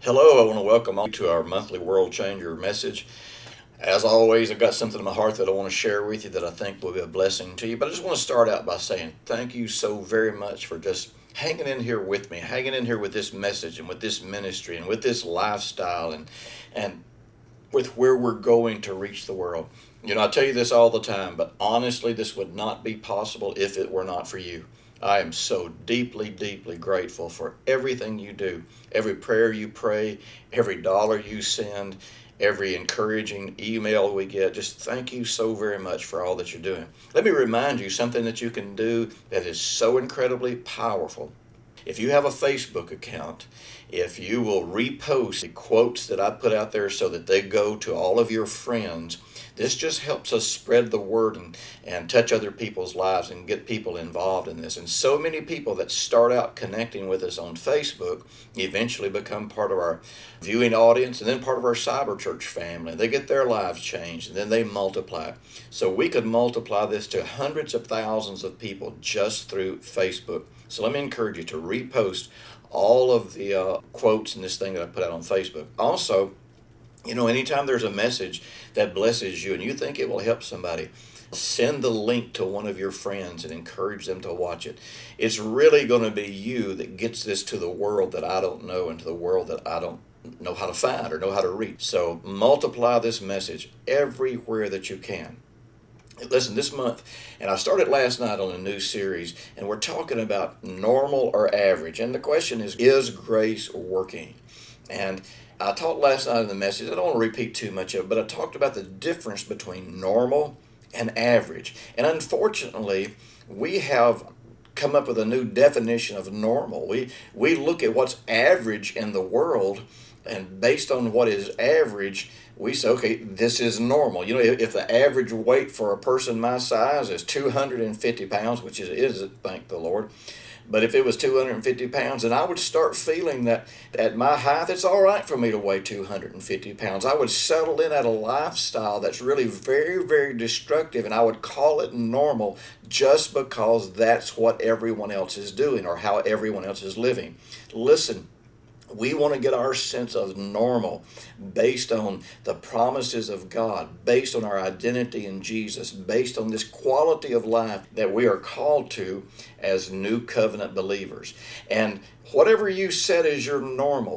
Hello, I want to welcome you to our monthly World Changer message. As always, I've got something in my heart that I want to share with you that I think will be a blessing to you. But I just want to start out by saying thank you so very much for just hanging in here with me, hanging in here with this message and with this ministry and with this lifestyle and with where we're going to reach the world. You know, I tell you this all the time, but honestly, this would not be possible if it were not for you. I am so deeply, deeply grateful for everything you do, every prayer you pray, every dollar you send, every encouraging email we get. Just thank you so very much for all that you're doing. Let me remind you something that you can do that is so incredibly powerful. If you have a Facebook account, if you will repost the quotes that I put out there so that they go to all of your friends, this just helps us spread the word and touch other people's lives and get people involved in this. And so many people that start out connecting with us on Facebook eventually become part of our viewing audience and then part of our cyber church family. They get their lives changed and then they multiply. So we could multiply this to hundreds of thousands of people just through Facebook. So let me encourage you to repost all of the quotes in this thing that I put out on Facebook. Also, you know, anytime there's a message that blesses you and you think it will help somebody, send the link to one of your friends and encourage them to watch it. It's really going to be you that gets this to the world that I don't know and to the world that I don't know how to find or know how to reach. So multiply this message everywhere that you can. Listen, this month, and I started last night on a new series, and we're talking about normal or average. And the question is grace working? And I talked last night in the message, I don't want to repeat too much of it, but I talked about the difference between normal and average. And unfortunately, we have come up with a new definition of normal. We look at what's average in the world, and based on what is average, we say, okay, this is normal. You know, if the average weight for a person my size is 250 pounds, which it is, thank the Lord, but if it was 250 pounds, then I would start feeling that at my height, it's all right for me to weigh 250 pounds. I would settle in at a lifestyle that's really very, very destructive, and I would call it normal just because that's what everyone else is doing or how everyone else is living. Listen, we want to get our sense of normal based on the promises of God, based on our identity in Jesus, based on this quality of life that we are called to as new covenant believers. And whatever you set as your normal,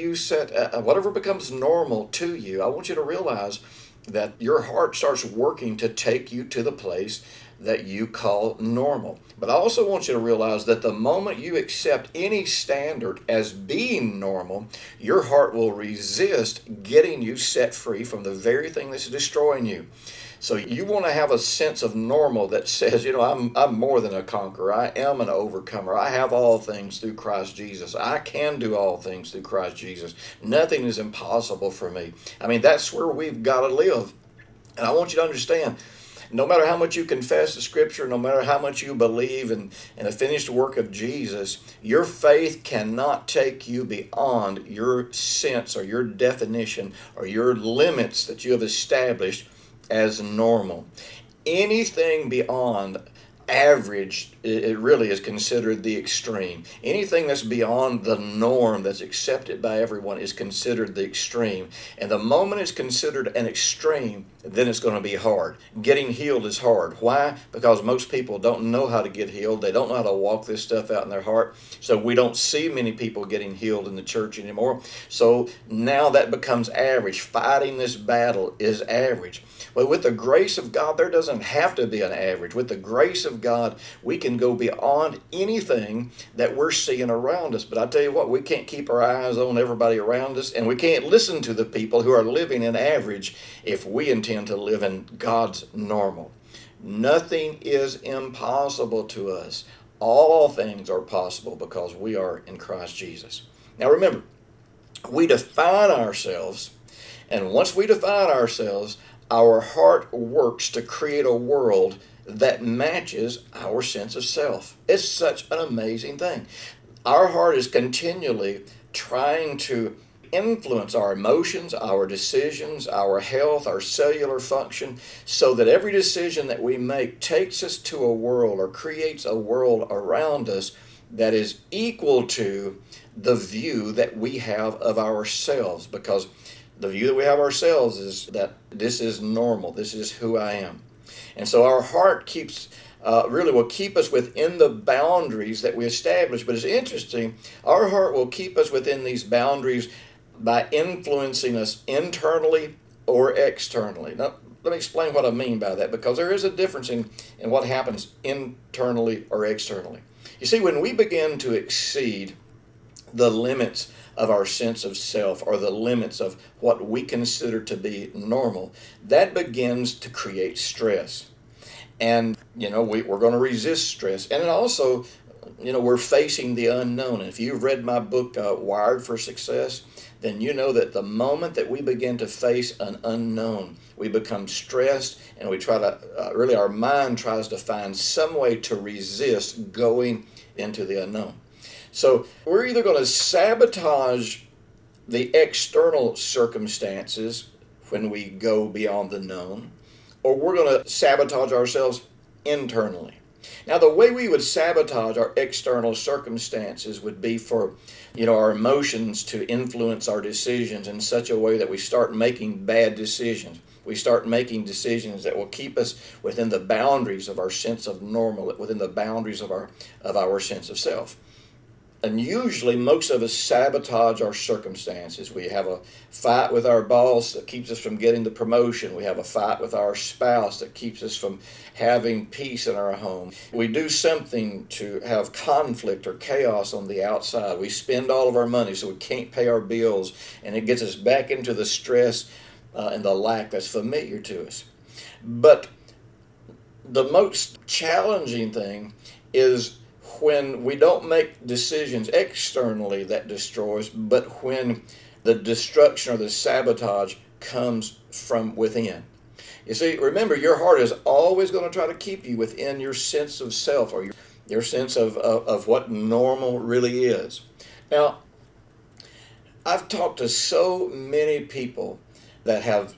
whatever becomes normal to you, I want you to realize that your heart starts working to take you to the place that you call normal. But I also want you to realize that the moment you accept any standard as being normal, your heart will resist getting you set free from the very thing that's destroying you. So you want to have a sense of normal that says, you know, I'm more than a conqueror. I am an overcomer. I have all things through Christ Jesus. I can do all things through Christ Jesus. Nothing is impossible for me. I mean, that's where we've got to live. And I want you to understand, no matter how much you confess the Scripture, no matter how much you believe in the finished work of Jesus, your faith cannot take you beyond your sense or your definition or your limits that you have established as normal. Anything beyond average, it really is considered the extreme. Anything that's beyond the norm that's accepted by everyone is considered the extreme. And the moment it's considered an extreme, then it's going to be hard. Getting healed is hard. Why? Because most people don't know how to get healed. They don't know how to walk this stuff out in their heart. So we don't see many people getting healed in the church anymore. So now that becomes average. Fighting this battle is average. But with the grace of God, there doesn't have to be an average. With the grace of God, we can go beyond anything that we're seeing around us. But I tell you what, we can't keep our eyes on everybody around us, and we can't listen to the people who are living in average if we intend to live in God's normal. Nothing is impossible to us. All things are possible because we are in Christ Jesus. Now remember, we define ourselves, and once we define ourselves, our heart works to create a world that matches our sense of self. It's such an amazing thing. Our heart is continually trying to influence our emotions, our decisions, our health, our cellular function, so that every decision that we make takes us to a world or creates a world around us that is equal to the view that we have of ourselves, because the view that we have of ourselves is that this is normal, this is who I am. And so our heart really will keep us within the boundaries that we establish. But it's interesting, our heart will keep us within these boundaries by influencing us internally or externally. Now, let me explain what I mean by that, because there is a difference in what happens internally or externally. You see, when we begin to exceed the limits of our sense of self, or the limits of what we consider to be normal, that begins to create stress. And, we're going to resist stress. And it also, we're facing the unknown. And if you've read my book, Wired for Success, then you know that the moment that we begin to face an unknown, we become stressed, and we try to, really our mind tries to find some way to resist going into the unknown. So we're either going to sabotage the external circumstances when we go beyond the known, or we're going to sabotage ourselves internally. Now, the way we would sabotage our external circumstances would be for, our emotions to influence our decisions in such a way that we start making bad decisions. We start making decisions that will keep us within the boundaries of our sense of normal, within the boundaries of our sense of self. And usually most of us sabotage our circumstances. We have a fight with our boss that keeps us from getting the promotion. We have a fight with our spouse that keeps us from having peace in our home. We do something to have conflict or chaos on the outside. We spend all of our money so we can't pay our bills, and it gets us back into the stress and the lack that's familiar to us. But the most challenging thing is when we don't make decisions externally that destroys, but when the destruction or the sabotage comes from within. You see, remember, your heart is always going to try to keep you within your sense of self, or your sense of what normal really is. Now, I've talked to so many people that have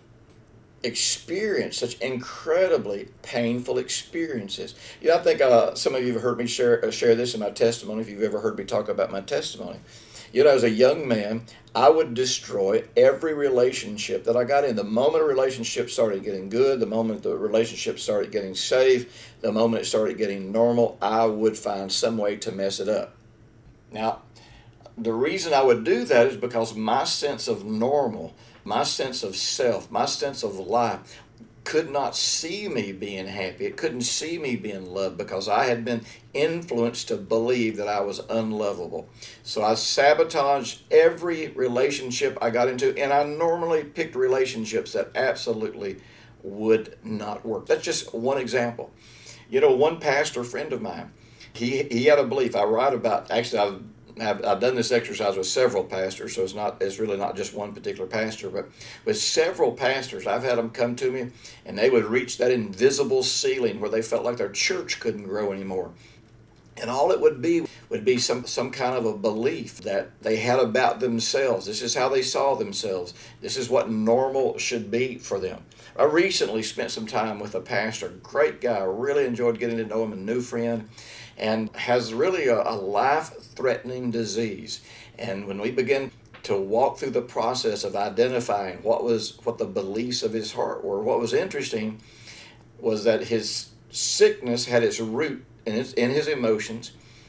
experienced such incredibly painful experiences. I think some of you have heard me share this in my testimony, if you've ever heard me talk about my testimony. As a young man, I would destroy every relationship that I got in. The moment a relationship started getting good, the moment the relationship started getting safe, the moment it started getting normal, I would find some way to mess it up. Now, the reason I would do that is because my sense of normal, my sense of self, my sense of life could not see me being happy. It couldn't see me being loved because I had been influenced to believe that I was unlovable. So I sabotaged every relationship I got into, and I normally picked relationships that absolutely would not work. That's just one example. One pastor friend of mine, he had a belief. I write about, actually I've done this exercise with several pastors, so it's really not just one particular pastor, but with several pastors, I've had them come to me, and they would reach that invisible ceiling where they felt like their church couldn't grow anymore. And all it would be some kind of a belief that they had about themselves. This is how they saw themselves. This is what normal should be for them. I recently spent some time with a pastor, great guy. I really enjoyed getting to know him, a new friend, and has really a life-threatening disease. And when we begin to walk through the process of identifying what the beliefs of his heart were, what was interesting was that his sickness had its root in his emotions,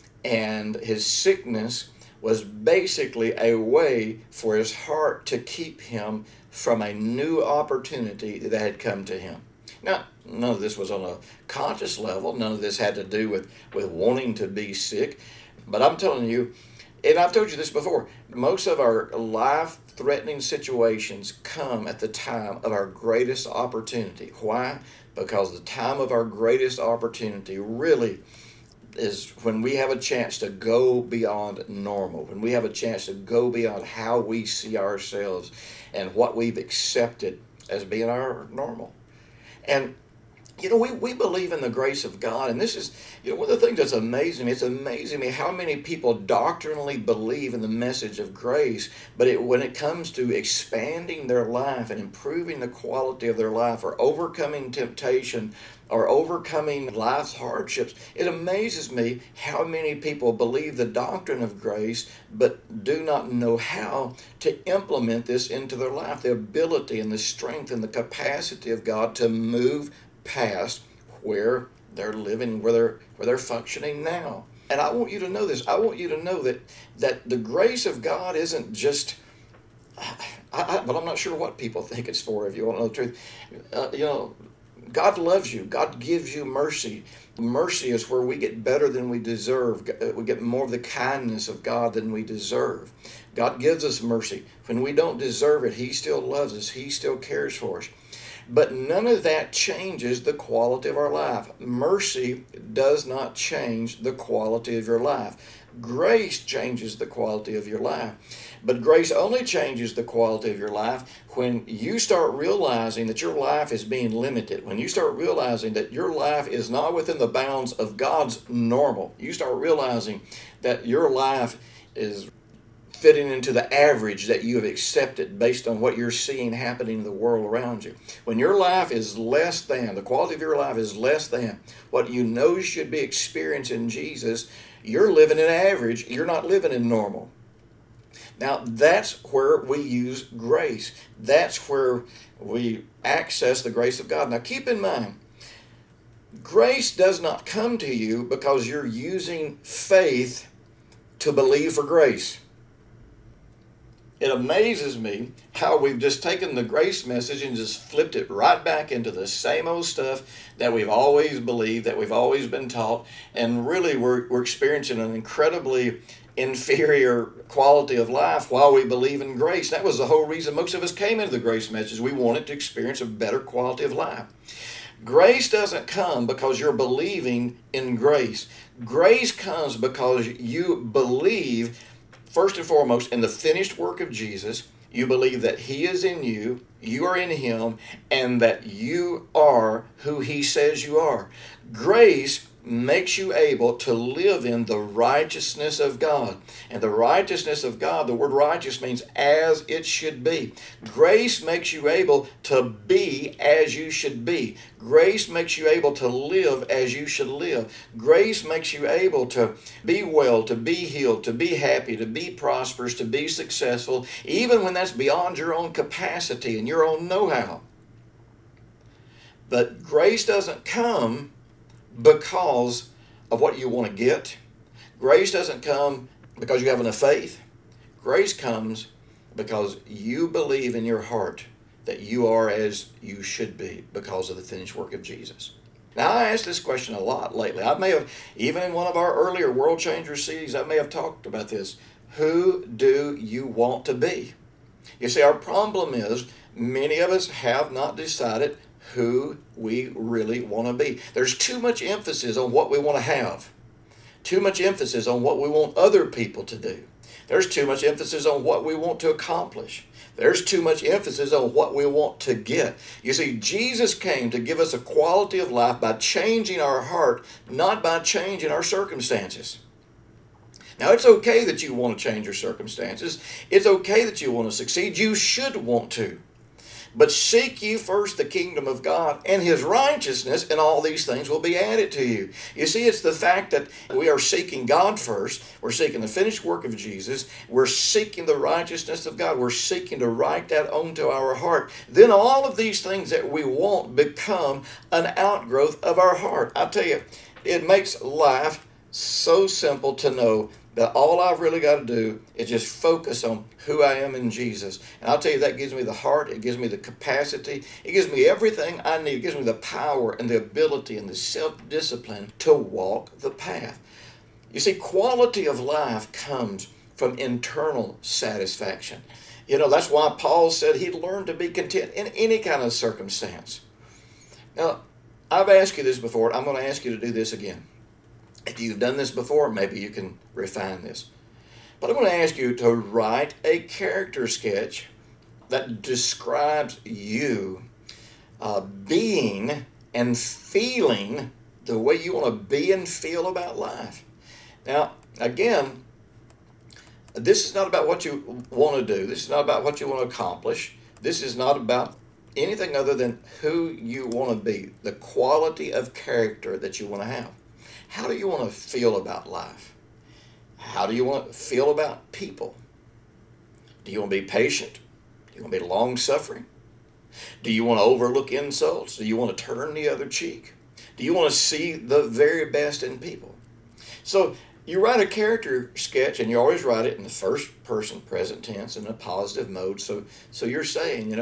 and his sickness was basically a way for his heart to keep him from a new opportunity that had come to him. Now, none of this was on a conscious level. None of this had to do with wanting to be sick. But I'm telling you, and I've told you this before, most of our life-threatening situations come at the time of our greatest opportunity. Why? Because the time of our greatest opportunity really is when we have a chance to go beyond normal, when we have a chance to go beyond how we see ourselves and what we've accepted as being our normal. And We believe in the grace of God, and this is, one of the things that's amazing me. It's amazing me how many people doctrinally believe in the message of grace, but when it comes to expanding their life and improving the quality of their life or overcoming temptation or overcoming life's hardships, it amazes me how many people believe the doctrine of grace but do not know how to implement this into their life, the ability and the strength and the capacity of God to move past where they're living, where they're functioning now. And I want you to know this. I want you to know that the grace of God isn't just. But I'm not sure what people think it's for. If you want to know the truth, God loves you. God gives you mercy. Mercy is where we get better than we deserve. We get more of the kindness of God than we deserve. God gives us mercy. When we don't deserve it, He still loves us. He still cares for us. But none of that changes the quality of our life. Mercy does not change the quality of your life. Grace changes the quality of your life. But grace only changes the quality of your life when you start realizing that your life is being limited. When you start realizing that your life is not within the bounds of God's normal. You start realizing that your life is fitting into the average that you have accepted based on what you're seeing happening in the world around you. When your life is less than, the quality of your life is less than what you know you should be experiencing in Jesus, you're living in average, you're not living in normal. Now, that's where we use grace. That's where we access the grace of God. Now, keep in mind, grace does not come to you because you're using faith to believe for grace. It amazes me how we've just taken the grace message and just flipped it right back into the same old stuff that we've always believed, that we've always been taught, and really we're experiencing an incredibly inferior quality of life while we believe in grace. That was the whole reason most of us came into the grace message. We wanted to experience a better quality of life. Grace doesn't come because you're believing in grace. Grace comes because you believe, first and foremost, in the finished work of Jesus. You believe that He is in you, you are in Him, and that you are who He says you are. Grace makes you able to live in the righteousness of God. And the righteousness of God, the word righteous means as it should be. Grace makes you able to be as you should be. Grace makes you able to live as you should live. Grace makes you able to be well, to be healed, to be happy, to be prosperous, to be successful, even when that's beyond your own capacity and your own know-how. But grace doesn't come because of what you want to get. Grace doesn't come because you have enough faith. Grace comes because you believe in your heart that you are as you should be because of the finished work of Jesus. Now, I asked this question a lot lately. I may have, even in one of our earlier World Changer series, I may have talked about this. Who do you want to be? You see, our problem is many of us have not decided who we really want to be. There's too much emphasis on what we want to have. Too much emphasis on what we want other people to do. There's too much emphasis on what we want to accomplish. There's too much emphasis on what we want to get. You see, Jesus came to give us a quality of life by changing our heart, not by changing our circumstances. Now, it's okay that you want to change your circumstances. It's okay that you want to succeed. You should want to. But seek ye first the kingdom of God and His righteousness, and all these things will be added to you. You see, it's the fact that we are seeking God first. We're seeking the finished work of Jesus. We're seeking the righteousness of God. We're seeking to write that onto our heart. Then all of these things that we want become an outgrowth of our heart. I tell you, it makes life so simple to know that all I've really got to do is just focus on who I am in Jesus. And I'll tell you, that gives me the heart, it gives me the capacity, it gives me everything I need. It gives me the power and the ability and the self-discipline to walk the path. You see, quality of life comes from internal satisfaction. That's why Paul said he learned to be content in any kind of circumstance. Now, I've asked you this before. I'm going to ask you to do this again. If you've done this before, maybe you can refine this. But I'm going to ask you to write a character sketch that describes you being and feeling the way you want to be and feel about life. Now, again, this is not about what you want to do. This is not about what you want to accomplish. This is not about anything other than who you want to be, the quality of character that you want to have. How do you want to feel about life? How do you want to feel about people? Do you want to be patient? Do you want to be long-suffering? Do you want to overlook insults? Do you want to turn the other cheek? Do you want to see the very best in people? So you write a character sketch, and you always write it in the first person present tense in a positive mode. So you're saying,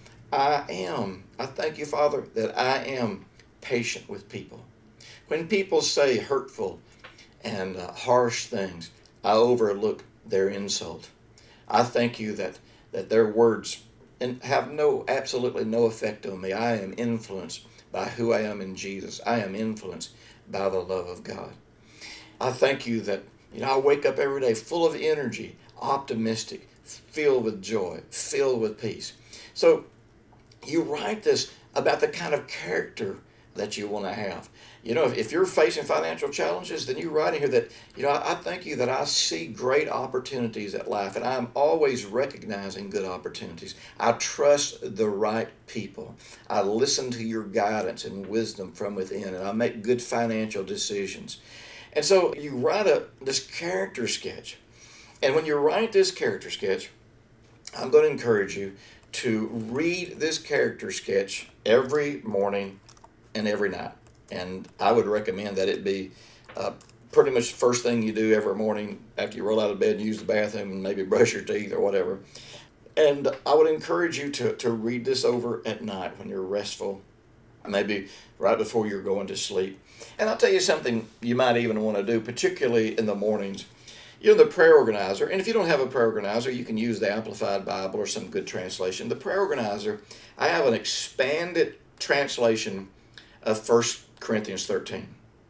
I thank you, Father, that I am patient with people. When people say hurtful and harsh things, I overlook their insult. I thank you that their words have absolutely no effect on me. I am influenced by who I am in Jesus. I am influenced by the love of God. I thank you that I wake up every day full of energy, optimistic, filled with joy, filled with peace. So you write this about the kind of character that you want to have. If you're facing financial challenges, then you write in here that, I thank you that I see great opportunities at life, and I'm always recognizing good opportunities. I trust the right people. I listen to your guidance and wisdom from within, and I make good financial decisions. And so you write this character sketch. And when you write this character sketch, I'm going to encourage you to read this character sketch every morning and every night. And I would recommend that it be pretty much the first thing you do every morning after you roll out of bed and use the bathroom and maybe brush your teeth or whatever. And I would encourage you to read this over at night when you're restful, maybe right before you're going to sleep. And I'll tell you something you might even want to do, particularly in the mornings. The prayer organizer, and if you don't have a prayer organizer, you can use the Amplified Bible or some good translation. The prayer organizer, I have an expanded translation of 1 Corinthians 13.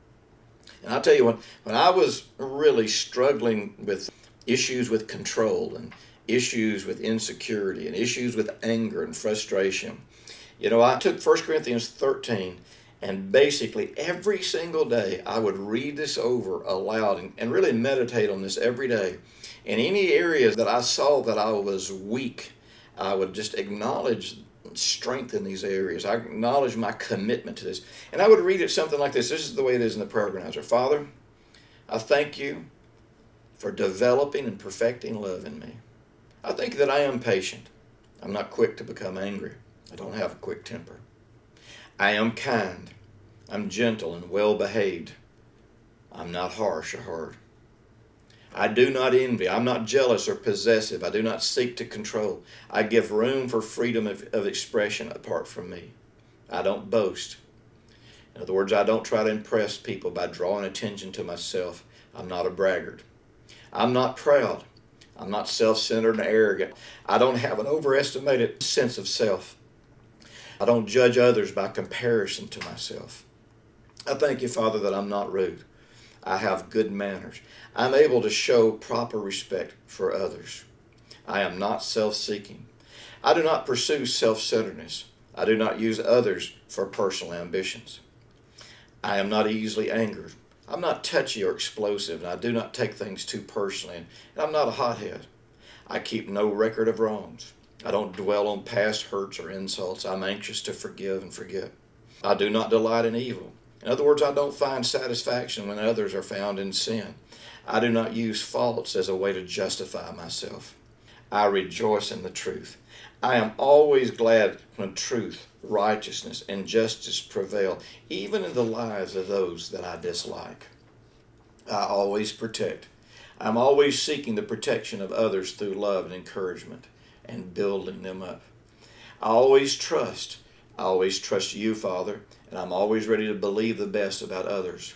And I'll tell you, when I was really struggling with issues with control and issues with insecurity and issues with anger and frustration, I took 1 Corinthians 13, and basically every single day I would read this over aloud and really meditate on this every day. In any areas that I saw that I was weak, I would just acknowledge strength in these areas. I acknowledge my commitment to this. And I would read it something like this. This is the way it is in the prayer organizer. Father, I thank you for developing and perfecting love in me. I think that I am patient. I'm not quick to become angry. I don't have a quick temper. I am kind. I'm gentle and well-behaved. I'm not harsh or hard. I do not envy. I'm not jealous or possessive. I do not seek to control. I give room for freedom of expression apart from me. I don't boast. In other words, I don't try to impress people by drawing attention to myself. I'm not a braggart. I'm not proud. I'm not self-centered and arrogant. I don't have an overestimated sense of self. I don't judge others by comparison to myself. I thank you, Father, that I'm not rude. I have good manners. I'm able to show proper respect for others. I am not self-seeking. I do not pursue self-centeredness. I do not use others for personal ambitions. I am not easily angered. I'm not touchy or explosive, and I do not take things too personally, and I'm not a hothead. I keep no record of wrongs. I don't dwell on past hurts or insults. I'm anxious to forgive and forget. I do not delight in evil. In other words, I don't find satisfaction when others are found in sin. I do not use faults as a way to justify myself. I rejoice in the truth. I am always glad when truth, righteousness, and justice prevail, even in the lives of those that I dislike. I always protect. I'm always seeking the protection of others through love and encouragement and building them up. I always trust. I always trust you, Father, and I'm always ready to believe the best about others.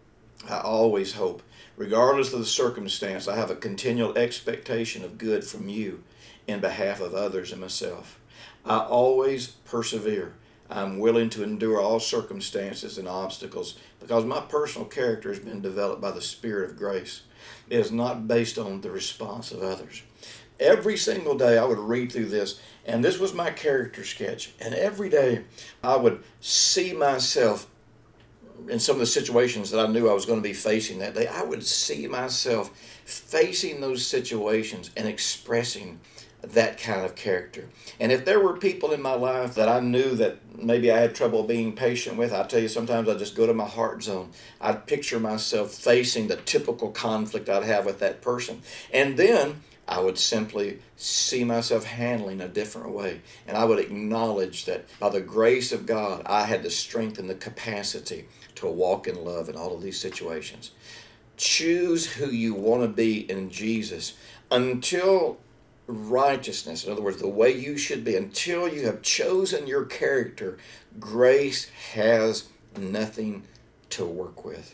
I always hope. Regardless of the circumstance, I have a continual expectation of good from you in behalf of others and myself. I always persevere. I'm willing to endure all circumstances and obstacles because my personal character has been developed by the Spirit of grace. It is not based on the response of others. Every single day I would read through this, and this was my character sketch. And every day I would see myself in some of the situations that I knew I was going to be facing that day. I would see myself facing those situations and expressing that kind of character. And if there were people in my life that I knew that maybe I had trouble being patient with, I tell you, sometimes I just go to my heart zone. I'd picture myself facing the typical conflict I'd have with that person. And then I would simply see myself handling a different way. And I would acknowledge that by the grace of God, I had the strength and the capacity to walk in love in all of these situations. Choose who you want to be in Jesus until righteousness, in other words, the way you should be, until you have chosen your character, grace has nothing to work with.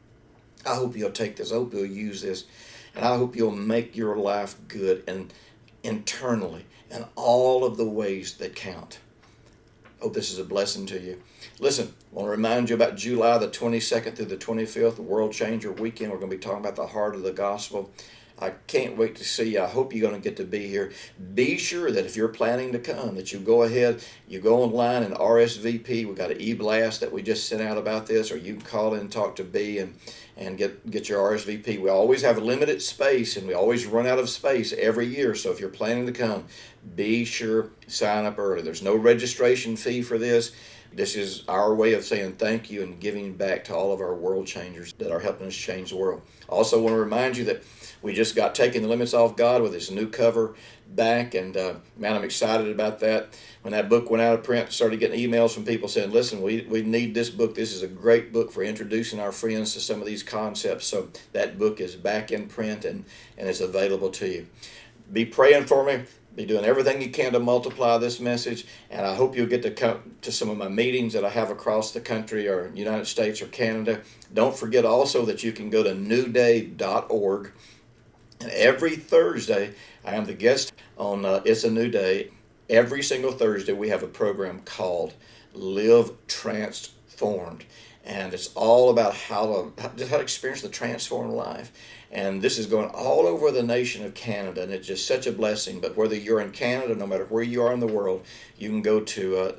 I hope you'll take this. I hope you'll use this. And I hope you'll make your life good and internally in all of the ways that count. I hope this is a blessing to you. Listen, I want to remind you about July the 22nd through the 25th, the World Changer Weekend. We're going to be talking about the heart of the gospel. I can't wait to see you. I hope you're going to get to be here. Be sure that if you're planning to come, that you go ahead, you go online and RSVP. We've got an e-blast that we just sent out about this, or you can call in and talk to B and get your RSVP. We always have a limited space, and we always run out of space every year. So if you're planning to come, be sure to sign up early. There's no registration fee for this. This is our way of saying thank you and giving back to all of our world changers that are helping us change the world. I also want to remind you that we just got Taking the Limits Off God with this new cover back, and man, I'm excited about that. When that book went out of print, started getting emails from people saying, listen, we need this book. This is a great book for introducing our friends to some of these concepts. So that book is back in print, and it's available to you. Be praying for me. Be doing everything you can to multiply this message, and I hope you'll get to come to some of my meetings that I have across the country or United States or Canada. Don't forget also that you can go to newday.org. And every Thursday, I am the guest on It's a New Day. Every single Thursday, we have a program called Live Transformed. And it's all about how to experience the transformed life. And this is going all over the nation of Canada, and it's just such a blessing. But whether you're in Canada, no matter where you are in the world, you can go to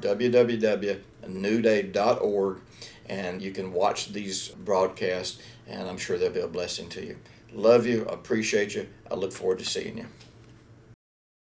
www.newday.org, and you can watch these broadcasts, and I'm sure they'll be a blessing to you. Love you. Appreciate you. I look forward to seeing you.